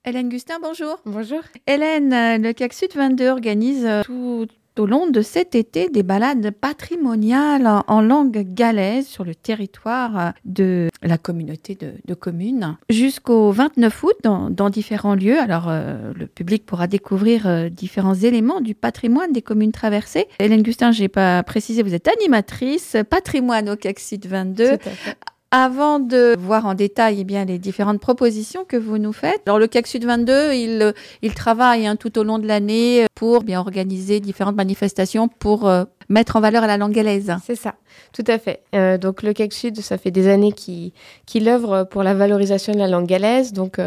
Hélène Gustin, bonjour. Bonjour. Hélène, le CAC Sud 22 organise tout au long de cet été des balades patrimoniales en langue galaise sur le territoire de la communauté de communes jusqu'au 29 août dans différents lieux. Alors, le public pourra découvrir différents éléments du patrimoine des communes traversées. Hélène Gustin, je n'ai pas précisé, vous êtes animatrice patrimoine au CAC Sud 22. Tout à fait. Avant de voir en détail les différentes propositions que vous nous faites, alors le CAC Sud 22, il travaille tout au long de l'année pour bien organiser différentes manifestations pour mettre en valeur la langue galaise. C'est ça, tout à fait. Donc le CAC Sud, ça fait des années qu'il œuvre pour la valorisation de la langue galaise. Donc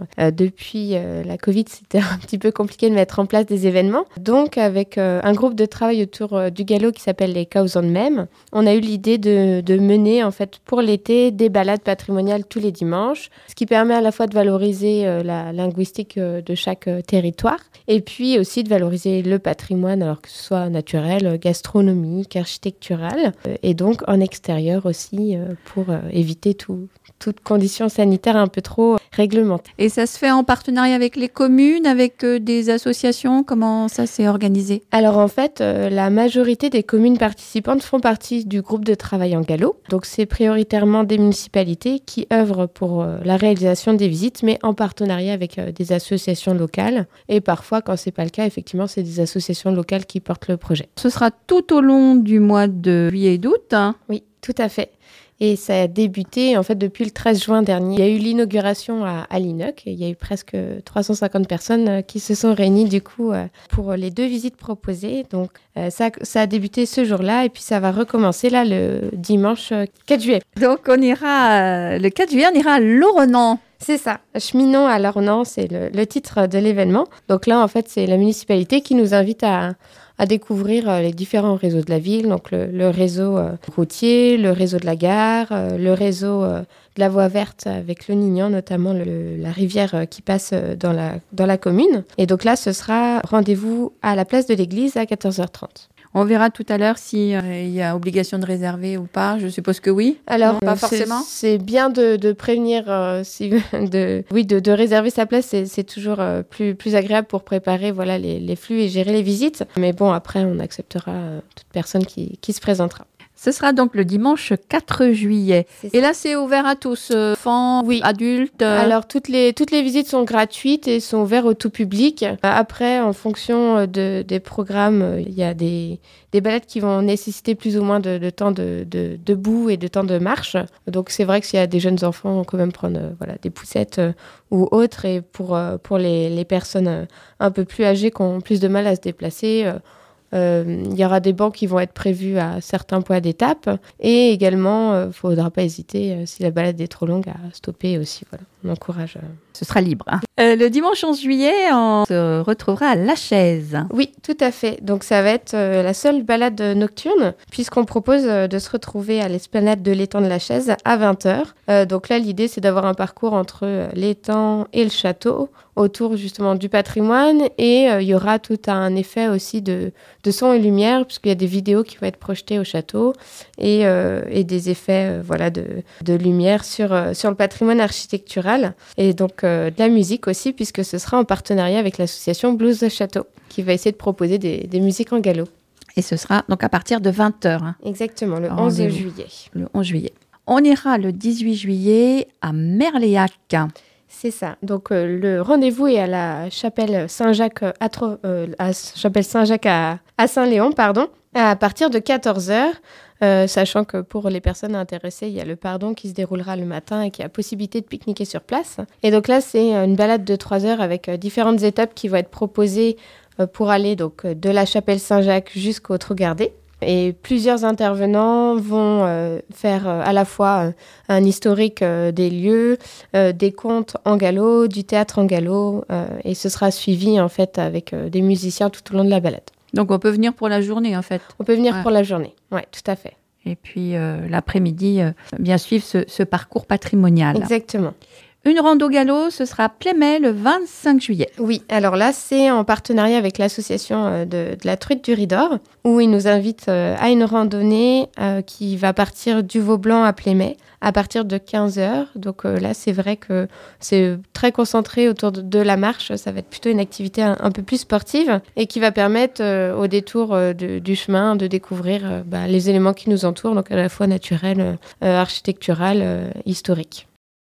depuis la Covid, c'était un petit peu compliqué de mettre en place des événements. Donc avec un groupe de travail autour du gallo qui s'appelle les Causons Même, on a eu l'idée de mener en fait pour l'été des balades patrimoniales tous les dimanches, ce qui permet à la fois de valoriser la linguistique de chaque territoire et puis aussi de valoriser le patrimoine, alors que ce soit naturel, gastronomique, architectural, et donc en extérieur aussi pour éviter toute condition sanitaire un peu trop réglementée. Et ça se fait en partenariat avec les communes, avec des associations? Comment ça s'est organisé? Alors en fait, la majorité des communes participantes font partie du groupe de travail en gallo. Donc c'est prioritairement des municipalités qui œuvrent pour la réalisation des visites, mais en partenariat avec des associations locales. Et parfois, quand c'est pas le cas, effectivement, c'est des associations locales qui portent le projet. Ce sera tout au long du mois de juillet et d'août. Oui, tout à fait. Et ça a débuté en fait depuis le 13 juin dernier. Il y a eu l'inauguration à Linoc. Il y a eu presque 350 personnes qui se sont réunies du coup pour les 2 visites proposées. Donc ça a débuté ce jour-là et puis ça va recommencer là le dimanche 4 juillet. Donc on ira le 4 juillet, on ira à Loronan. C'est ça, Cheminons à Loronan, c'est le titre de l'événement. Donc là en fait c'est la municipalité qui nous invite à découvrir les différents réseaux de la ville, donc le réseau routier, le réseau de la gare, le réseau de la voie verte avec le Nignan, notamment la rivière qui passe dans la commune. Et donc là, ce sera rendez-vous à la place de l'église à 14h30. On verra tout à l'heure s'il y a obligation de réserver ou pas. Je suppose que oui. Alors, non, pas forcément. C'est bien de prévenir, de réserver sa place. C'est toujours plus agréable pour préparer les flux et gérer les visites. Mais bon, après, on acceptera toute personne qui se présentera. Ce sera donc le dimanche 4 juillet. Et là, c'est ouvert à tous, enfants, oui, adultes. Alors, toutes les visites sont gratuites et sont ouvertes au tout public. Après, en fonction des programmes, il y a des balades qui vont nécessiter plus ou moins de temps de debout et de temps de marche. Donc, c'est vrai que s'il y a des jeunes enfants, on peut quand même prendre des poussettes ou autres. Et pour les personnes un peu plus âgées qui ont plus de mal à se déplacer, il y aura des bancs qui vont être prévus à certains points d'étape et également, il ne faudra pas hésiter, si la balade est trop longue, à stopper aussi. Voilà, on encourage. Ce sera libre. Le dimanche 11 juillet, on se retrouvera à La Chaise. Oui, tout à fait. Donc ça va être la seule balade nocturne puisqu'on propose de se retrouver à l'esplanade de l'étang de La Chaise à 20h. Donc là, l'idée, c'est d'avoir un parcours entre l'étang et le château autour justement du patrimoine et il y aura tout un effet aussi de son et lumière puisqu'il y a des vidéos qui vont être projetées au château et des effets de lumière sur le patrimoine architectural et donc de la musique aussi puisque ce sera en partenariat avec l'association Blues de Château qui va essayer de proposer des musiques en gallo. Et ce sera donc à partir de 20h. Exactement, le 11 juillet. Le 11 juillet. On ira le 18 juillet à Merléac. C'est ça. Donc, le rendez-vous est à la chapelle Saint-Jacques à Saint-Léon, à partir de 14h. Sachant que pour les personnes intéressées, il y a le pardon qui se déroulera le matin et qui a possibilité de pique-niquer sur place. Et donc là, c'est une balade de 3 heures avec différentes étapes qui vont être proposées pour aller donc, de la chapelle Saint-Jacques jusqu'au Trou-Gardé. Et plusieurs intervenants vont faire à la fois un historique des lieux, des contes en gallo, du théâtre en gallo, et ce sera suivi en fait avec des musiciens tout au long de la balade. Donc on peut venir pour la journée en fait. On peut venir pour la journée, oui, tout à fait. Et puis l'après-midi, bien suivre ce parcours patrimonial. Exactement. Une rando galop, ce sera à Plémet le 25 juillet. Oui, alors là, c'est en partenariat avec l'association de la Truite du Ridor, où ils nous invitent à une randonnée qui va partir du Vau-Blanc à Plémet à partir de 15h. Donc là, c'est vrai que c'est très concentré autour de la marche. Ça va être plutôt une activité un peu plus sportive et qui va permettre au détour du chemin de découvrir les éléments qui nous entourent, donc à la fois naturels, architectural, historiques.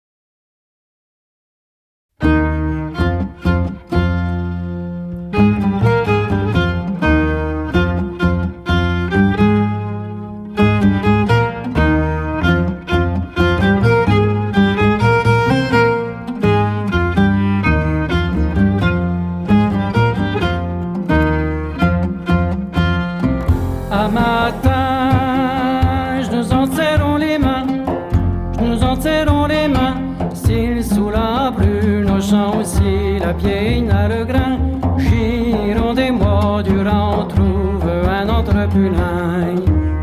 Vieille n'a le grain, girons des mois durant, on trouve un autre poulain.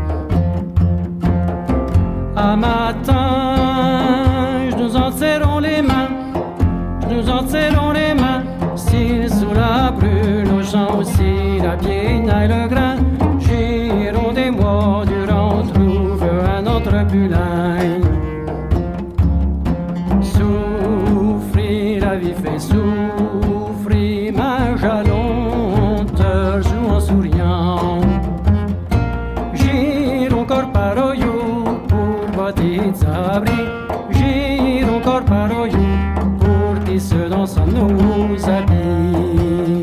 À matin, nous en serrons les mains, nous en serrons les mains. S'il sous la brûle au champ aussi, la vieille n'a le grain, girons des mois durant, on trouve un autre poulain. Souffrir, la vie fait souffrir. Gire encore par oyo pour tisser dans nos habits.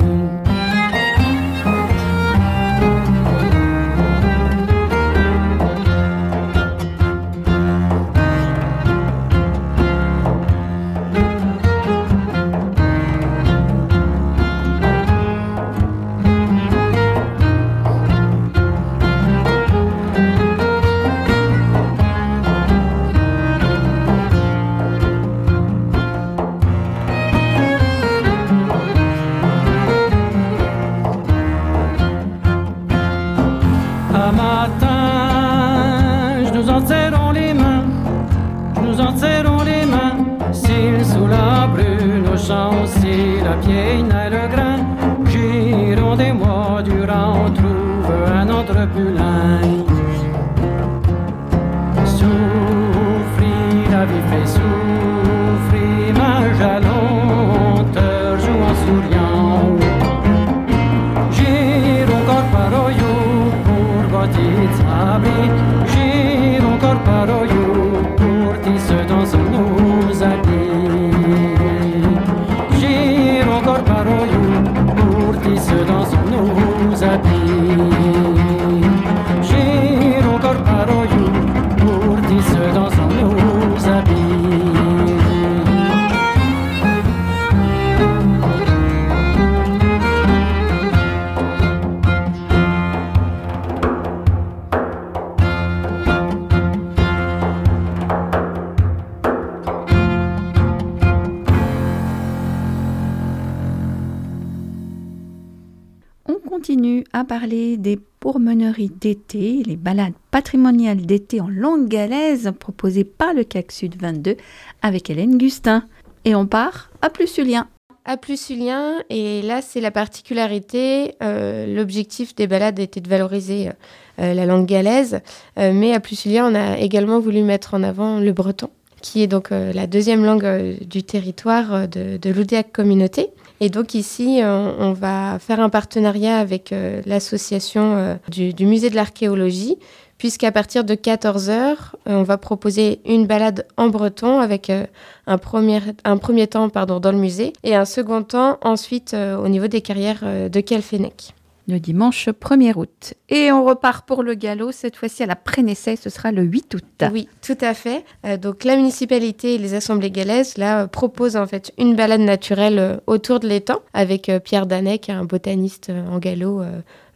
continue à parler des pourmenneries d'été, les balades patrimoniales d'été en langue galaise proposées par le CAC Sud 22 avec Hélène Gustin. Et on part à Plussulien. À Plussulien, et là c'est la particularité, l'objectif des balades était de valoriser la langue galaise, mais à Plussulien on a également voulu mettre en avant le breton, qui est donc la deuxième langue du territoire de l'Oudiac Communauté. Et donc ici, on va faire un partenariat avec l'association du musée de l'archéologie, puisqu'à partir de 14h, on va proposer une balade en breton avec un premier temps dans le musée et un second temps ensuite au niveau des carrières de Kelfenec. Le dimanche 1er août. Et on repart pour le galop, cette fois-ci à la Prénessay, ce sera le 8 août. Oui, tout à fait. Donc la municipalité et les assemblées galaises là, proposent en fait une balade naturelle autour de l'étang avec Pierre Danet, qui est un botaniste en galop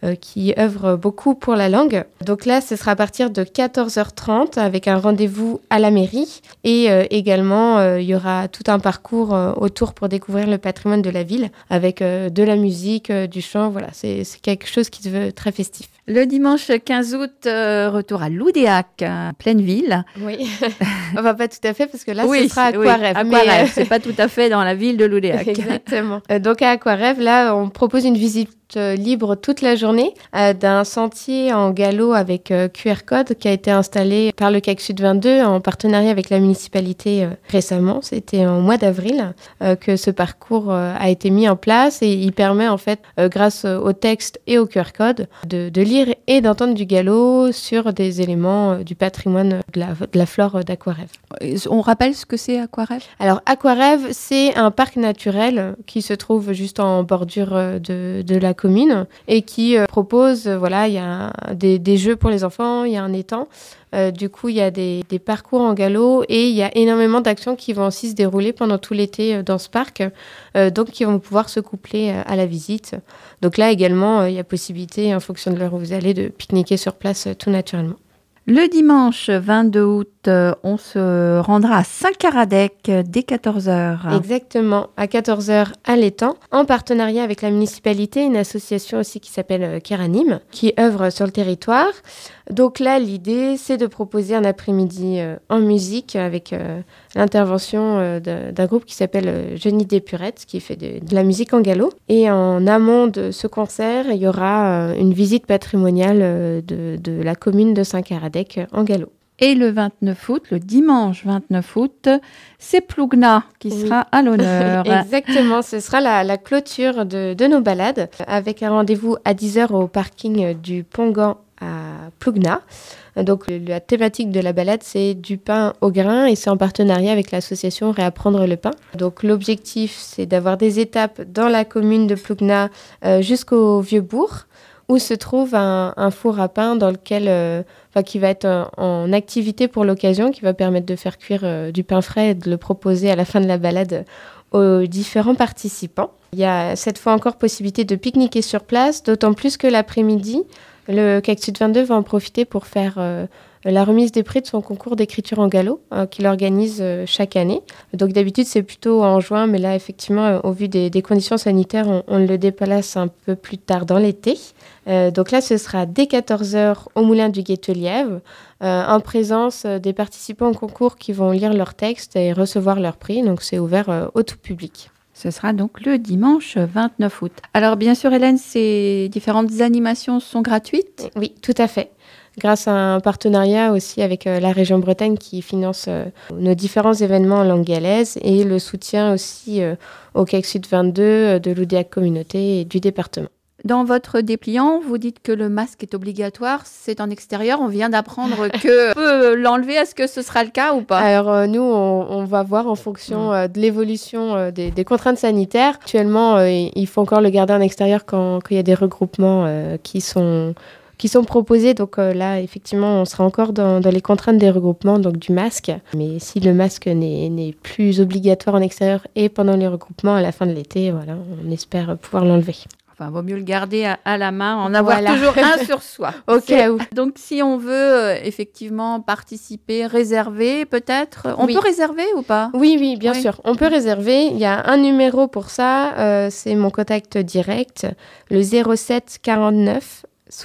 qui œuvre beaucoup pour la langue. Donc là, ce sera à partir de 14h30 avec un rendez-vous à la mairie. Et également, il y aura tout un parcours autour pour découvrir le patrimoine de la ville avec de la musique, du chant. Voilà, c'est quelque chose qui se veut très festif. Le dimanche 15 août, retour à Loudéac, pleine ville. Oui, enfin pas tout à fait parce que là, oui, ce sera Aquarêve. Aquarêve, c'est pas tout à fait dans la ville de Loudéac. Exactement. Donc à Aquarêve, là, on propose une visite libre toute la journée d'un sentier en galop avec QR code qui a été installé par le CAC Sud 22 en partenariat avec la municipalité récemment. C'était en mois d'avril que ce parcours a été mis en place et il permet en fait, grâce au texte et au QR code, de lire et d'entendre du galop sur des éléments du patrimoine de la flore d'Aquarêve. On rappelle ce que c'est Aquarêve ? Alors Aquarêve, c'est un parc naturel qui se trouve juste en bordure de la commune et qui propose, il y a des jeux pour les enfants, il y a un étang. Du coup, il y a des parcours en galop et il y a énormément d'actions qui vont aussi se dérouler pendant tout l'été dans ce parc, donc qui vont pouvoir se coupler à la visite. Donc là également, il y a possibilité, en fonction de l'heure où vous allez, de pique-niquer sur place tout naturellement. Le dimanche 22 août, on se rendra à Saint-Caradec dès 14h. Exactement, à 14h à l'étang, en partenariat avec la municipalité, une association aussi qui s'appelle Kéranime, qui œuvre sur le territoire. Donc là, l'idée, c'est de proposer un après-midi en musique avec l'intervention d'un groupe qui s'appelle Genie des Purettes, qui fait de la musique en galop. Et en amont de ce concert, il y aura une visite patrimoniale de la commune de Saint-Caradec en galop. Et le 29 août, le dimanche 29 août, c'est Plougna qui sera à l'honneur. Exactement, ce sera la clôture de nos balades avec un rendez-vous à 10h au parking du Pongan à Plougna. Donc la thématique de la balade, c'est du pain au grain et c'est en partenariat avec l'association Réapprendre le pain. Donc l'objectif, c'est d'avoir des étapes dans la commune de Plougna jusqu'au Vieux-Bourg, où se trouve un four à pain dans lequel, qui va être en activité pour l'occasion, qui va permettre de faire cuire du pain frais et de le proposer à la fin de la balade aux différents participants. Il y a cette fois encore possibilité de pique-niquer sur place, d'autant plus que l'après-midi, le CAC Sud 22 va en profiter pour faire la remise des prix de son concours d'écriture en galop qu'il organise chaque année. Donc d'habitude, c'est plutôt en juin, mais là, effectivement, au vu des conditions sanitaires, on le déplace un peu plus tard dans l'été. Donc là, ce sera dès 14h au Moulin du Gueteliève, en présence des participants au concours qui vont lire leurs textes et recevoir leur prix. Donc c'est ouvert au tout public. Ce sera donc le dimanche 29 août. Alors bien sûr, Hélène, ces différentes animations sont gratuites ? Oui, tout à fait. Grâce à un partenariat aussi avec la région Bretagne qui finance nos différents événements en langue galaise et le soutien aussi au CAC Sud 22 de l'Oudéac Communauté et du département. Dans votre dépliant, vous dites que le masque est obligatoire, c'est en extérieur. On vient d'apprendre qu'on peut l'enlever. Est-ce que ce sera le cas ou pas ? Alors nous, on va voir en fonction de l'évolution des contraintes sanitaires. Actuellement, il faut encore le garder en extérieur quand il y a des regroupements qui sont proposés. Donc là, effectivement, on sera encore dans les contraintes des regroupements, donc du masque. Mais si le masque n'est plus obligatoire en extérieur et pendant les regroupements à la fin de l'été, voilà, on espère pouvoir l'enlever. Enfin, vaut mieux le garder à la main, en avoir toujours un sur soi. Au cas où. Donc, si on veut effectivement participer, réserver peut-être, on peut réserver ou pas ? Oui, bien sûr. On peut réserver. Il y a un numéro pour ça. C'est mon contact direct, le 07 49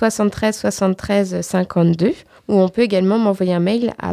73 73 52. Ou on peut également m'envoyer un mail à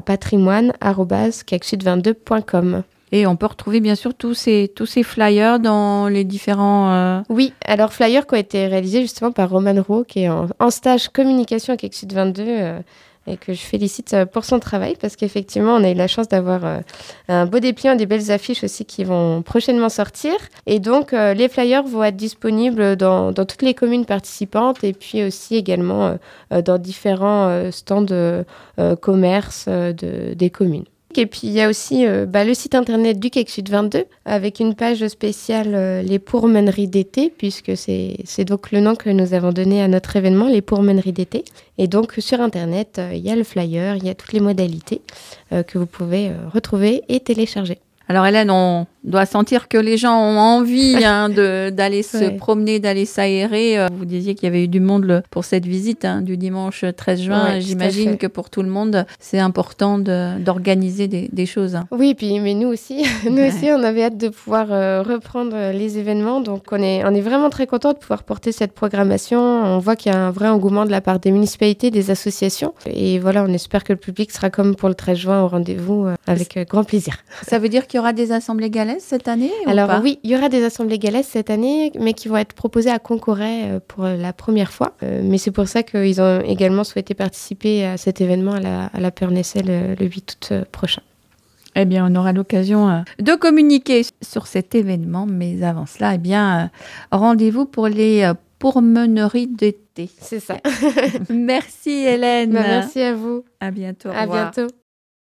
patrimoine@cacsud22.com. Et on peut retrouver bien sûr tous ces flyers dans les différents... Oui, alors flyers qui ont été réalisés justement par Romane Rouault, qui est en stage communication à CAC Sud 22 et que je félicite pour son travail parce qu'effectivement, on a eu la chance d'avoir un beau dépliant, des belles affiches aussi qui vont prochainement sortir. Et donc, les flyers vont être disponibles dans toutes les communes participantes et puis aussi également dans différents stands commerce des communes. Et puis, il y a aussi le site internet du CAC Sud 22 avec une page spéciale Les Pourmeneries d'été, puisque c'est donc le nom que nous avons donné à notre événement, Les Pourmeneries d'été. Et donc, sur internet, il y a le flyer, il y a toutes les modalités que vous pouvez retrouver et télécharger. Alors Hélène, on doit sentir que les gens ont envie d'aller se promener, d'aller s'aérer. Vous disiez qu'il y avait eu du monde pour cette visite du dimanche 13 juin. Ouais, j'imagine que pour tout le monde, c'est important d'organiser des choses. Oui, mais nous aussi, on avait hâte de pouvoir reprendre les événements. Donc, on est vraiment très contents de pouvoir porter cette programmation. On voit qu'il y a un vrai engouement de la part des municipalités, des associations. Et voilà, on espère que le public sera comme pour le 13 juin au rendez-vous avec grand plaisir. Ça veut dire qu'il y aura des assemblées galaises cette année Alors ou pas? Oui, il y aura des assemblées galaises cette année, mais qui vont être proposées à Concoret pour la première fois. Mais c'est pour ça qu'ils ont également souhaité participer à cet événement à la Peur-Nessel le 8 août prochain. Eh bien, on aura l'occasion de communiquer sur cet événement, mais avant cela, rendez-vous pour les pourmeneries d'été. C'est ça. Merci Hélène. Merci à vous. À bientôt. Au revoir. À bientôt.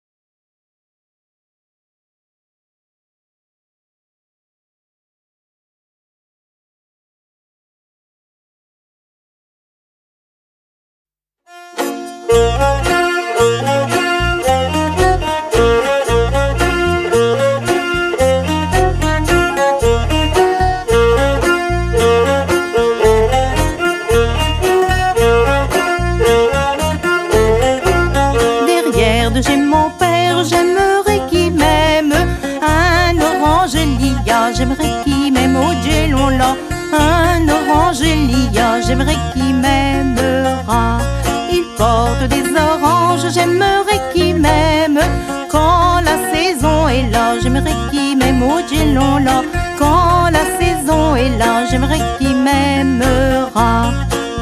Derrière de chez mon père, j'aimerais qu'il m'aime un orange lilas, j'aimerais qu'il m'aime au gelon là. Un orange lilas, j'aimerais qu'il m'aimera. Il porte des oranges, j'aimerais qu'il m'aime quand la saison est là, j'aimerais qu'il m'aime au gelon là. Quand la saison est là, j'aimerais qu'il m'aimera.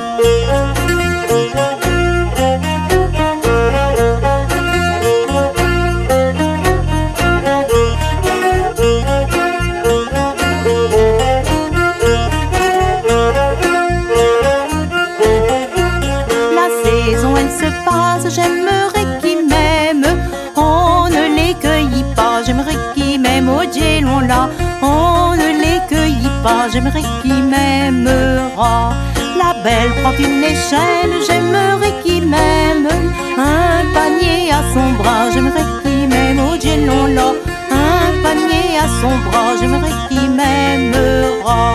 J'aimerais qu'il m'aime, on ne les cueillit pas. J'aimerais qu'il m'aime au gelon là, on ne les cueillit pas. J'aimerais qu'il m'aimera. La belle prend une échelle, j'aimerais qu'il m'aime un panier à son bras. J'aimerais qu'il m'aime au gelon là, un panier à son bras. J'aimerais qu'il m'aimera.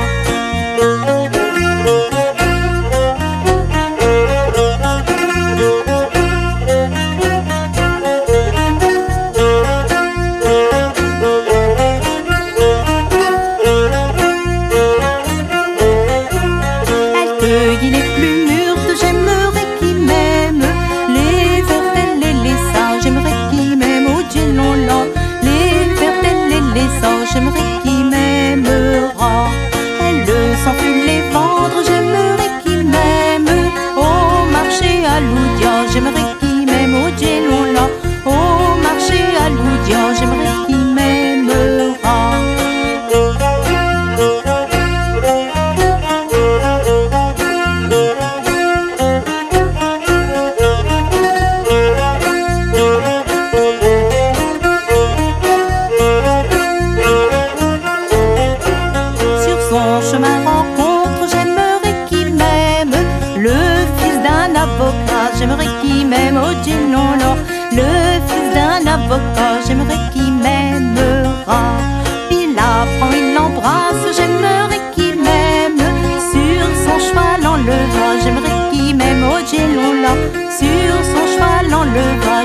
J'aimerais qu'il m'aimera. Elle s'enfuit les vendre. J'aimerais qu'il m'aime au marché à Loudia. J'aimerais qu'il m'aime au gelon là. Au marché à Loudia. J'aimerais qu'il m'aimera. J'aimerais qu'il m'aime au gelon là, le fils d'un avocat. J'aimerais qu'il m'aimera. Il apprend, il l'embrasse. J'aimerais qu'il m'aime sur son cheval en levant. J'aimerais qu'il m'aime au gelon là, sur son cheval en levant.